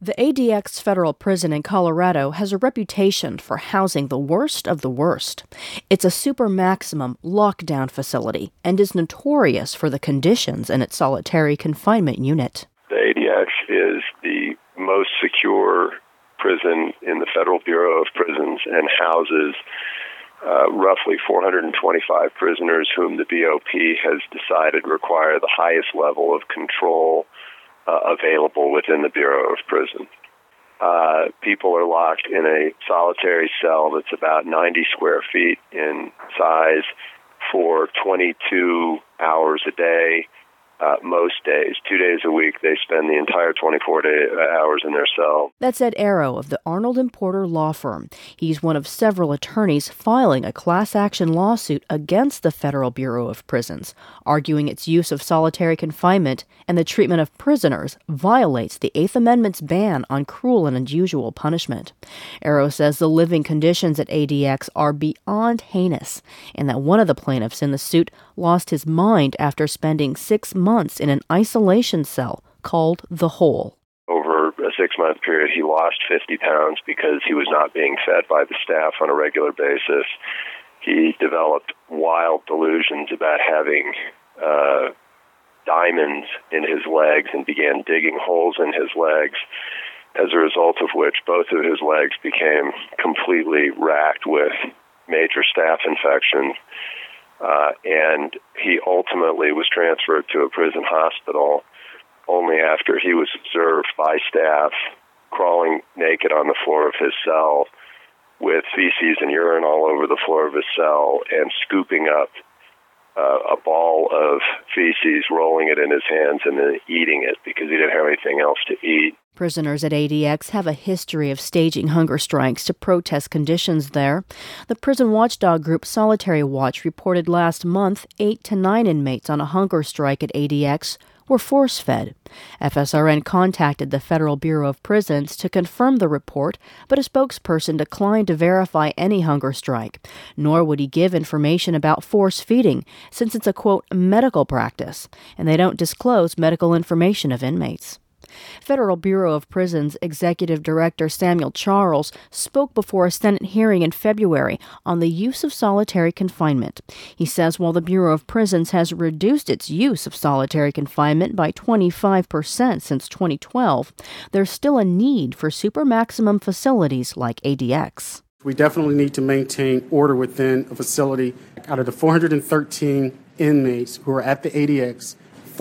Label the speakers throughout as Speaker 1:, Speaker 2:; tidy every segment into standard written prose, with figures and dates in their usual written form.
Speaker 1: The ADX federal prison in Colorado has a reputation for housing the worst of the worst. It's a super maximum lockdown facility and is notorious for the conditions in its solitary confinement unit.
Speaker 2: The ADX is the most secure prison in the Federal Bureau of Prisons and houses roughly 425 prisoners whom the BOP has decided require the highest level of control available within the Bureau of Prisons. People are locked in a solitary cell that's about 90 square feet in size for 22 hours a day. Most days, 2 days a week, they spend the entire 24 hours in their cell.
Speaker 1: That's Ed Arrow of the Arnold & Porter law firm. He's one of several attorneys filing a class action lawsuit against the Federal Bureau of Prisons, arguing its use of solitary confinement and the treatment of prisoners violates the Eighth Amendment's ban on cruel and unusual punishment. Arrow says the living conditions at ADX are beyond heinous, and that one of the plaintiffs in the suit lost his mind after spending 6 months in an isolation cell called The Hole.
Speaker 2: Over a 6-month period, he lost 50 pounds because he was not being fed by the staff on a regular basis. He developed wild delusions about having diamonds in his legs and began digging holes in his legs, as a result of which both of his legs became completely racked with major staph infections. And he ultimately was transferred to a prison hospital only after he was observed by staff crawling naked on the floor of his cell with feces and urine all over the floor of his cell and scooping up a ball of feces, rolling it in his hands, and then eating it because he didn't have anything else to eat.
Speaker 1: Prisoners at ADX have a history of staging hunger strikes to protest conditions there. The prison watchdog group Solitary Watch reported last month 8 to 9 inmates on a hunger strike at ADX were force-fed. FSRN contacted the Federal Bureau of Prisons to confirm the report, but a spokesperson declined to verify any hunger strike, nor would he give information about force feeding, since it's a, quote, medical practice, and they don't disclose medical information of inmates. Federal Bureau of Prisons Executive Director Samuel Charles spoke before a Senate hearing in February on the use of solitary confinement. He says while the Bureau of Prisons has reduced its use of solitary confinement by 25% since 2012, there's still a need for supermaximum facilities like ADX.
Speaker 3: We definitely need to maintain order within a facility. Out of the 413 inmates who are at the ADX,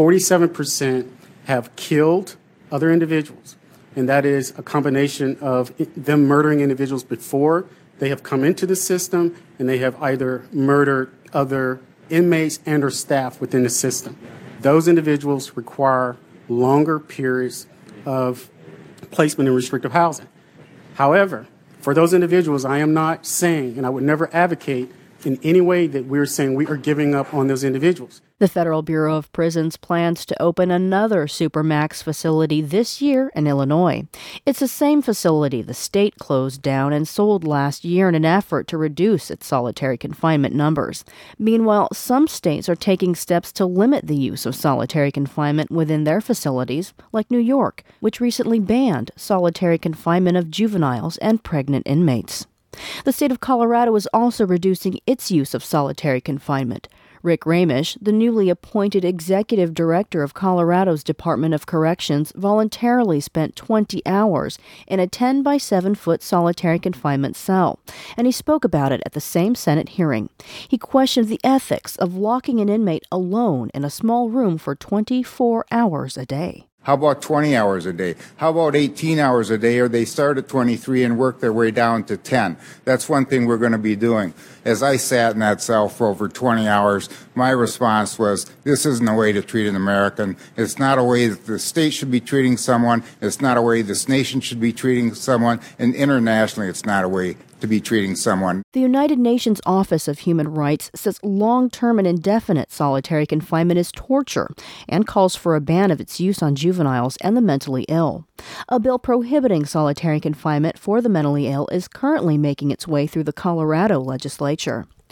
Speaker 3: 47% have killed other individuals, and that is a combination of them murdering individuals before they have come into the system, and they have either murdered other inmates and or staff within the system. Those individuals require longer periods of placement in restrictive housing. However, for those individuals, I am not saying, and I would never advocate in any way that we're saying we are giving up on those individuals.
Speaker 1: The Federal Bureau of Prisons plans to open another Supermax facility this year in Illinois. It's the same facility the state closed down and sold last year in an effort to reduce its solitary confinement numbers. Meanwhile, some states are taking steps to limit the use of solitary confinement within their facilities, like New York, which recently banned solitary confinement of juveniles and pregnant inmates. The state of Colorado is also reducing its use of solitary confinement. Rick Ramish, the newly appointed executive director of Colorado's Department of Corrections, voluntarily spent 20 hours in a 10 by 7 foot solitary confinement cell, and he spoke about it at the same Senate hearing. He questioned the ethics of locking an inmate alone in a small room for 24 hours a day.
Speaker 4: How about 20 hours a day? How about 18 hours a day, or they start at 23 and work their way down to 10? That's one thing we're going to be doing. As I sat in that cell for over 20 hours, my response was, this isn't a way to treat an American. It's not a way that the state should be treating someone. It's not a way this nation should be treating someone. And internationally, it's not a way to be treating someone.
Speaker 1: The United Nations Office of Human Rights says long-term and indefinite solitary confinement is torture and calls for a ban of its use on juveniles and the mentally ill. A bill prohibiting solitary confinement for the mentally ill is currently making its way through the Colorado legislature.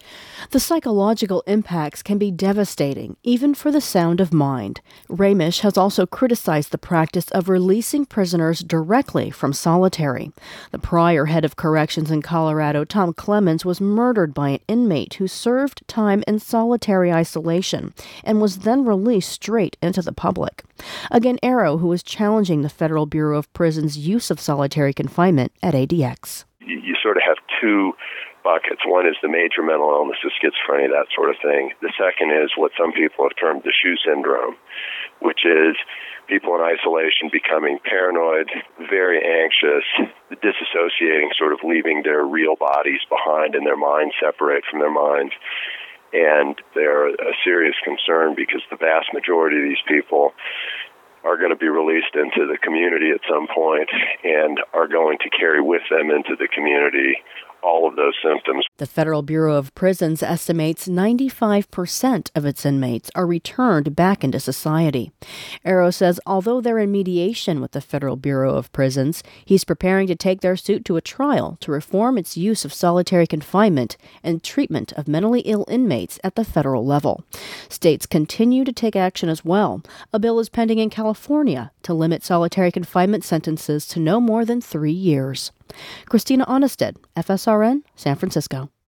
Speaker 1: The psychological impacts can be devastating, even for the sound of mind. Ramish has also criticized the practice of releasing prisoners directly from solitary. The prior head of corrections in Colorado, Tom Clemens, was murdered by an inmate who served time in solitary isolation and was then released straight into the public. Again, Arrow, who is challenging the Federal Bureau of Prisons' use of solitary confinement at ADX.
Speaker 2: You sort of have two buckets. One is the major mental illness, the schizophrenia, that sort of thing. The second is what some people have termed the shoe syndrome, which is people in isolation becoming paranoid, very anxious, disassociating, sort of leaving their real bodies behind and their minds separate from their minds. And they're a serious concern because the vast majority of these people are going to be released into the community at some point and are going to carry with them into the community all of those symptoms.
Speaker 1: The Federal Bureau of Prisons estimates 95% of its inmates are returned back into society. Arrow says although they're in mediation with the Federal Bureau of Prisons, he's preparing to take their suit to a trial to reform its use of solitary confinement and treatment of mentally ill inmates at the federal level. States continue to take action as well. A bill is pending in California to limit solitary confinement sentences to no more than 3 years. Christina Onnested, FSRN, San Francisco.